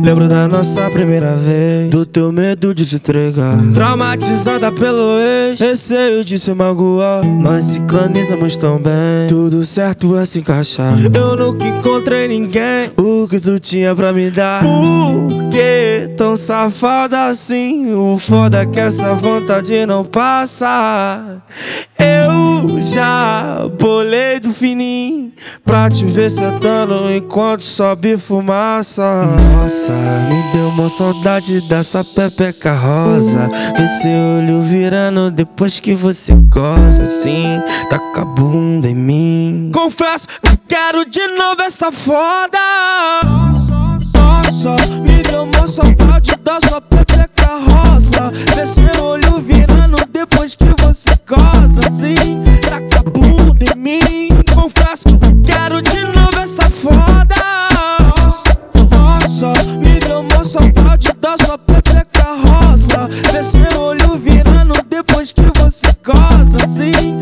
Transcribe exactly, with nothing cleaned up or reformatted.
Lembro da nossa primeira vez, do teu medo de se entregar, traumatizada pelo ex, receio de se magoar. Nós sincronizamos tão bem, tudo certo a se encaixar. Eu nunca encontrei ninguém, o que tu tinha pra me dar. Por que tão safada assim? O foda é que essa vontade não passa. Eu já bolei do fininho pra te ver sentando enquanto sobe fumaça. Nossa, me deu uma saudade dessa pepeca rosa. Ver seu olho virando depois que você goza assim, taca a bunda em mim. Confesso que quero de novo essa foda. Nossa, me deu uma saudade dessa pepeca rosa. Ver seu olho virando depois que você goza assim, taca a bunda em mim. Confesso que quero de novo essa foda. Nossa, me deu uma saudade dessa pepeca rosa. Ver seu olho virando depois que você goza assim,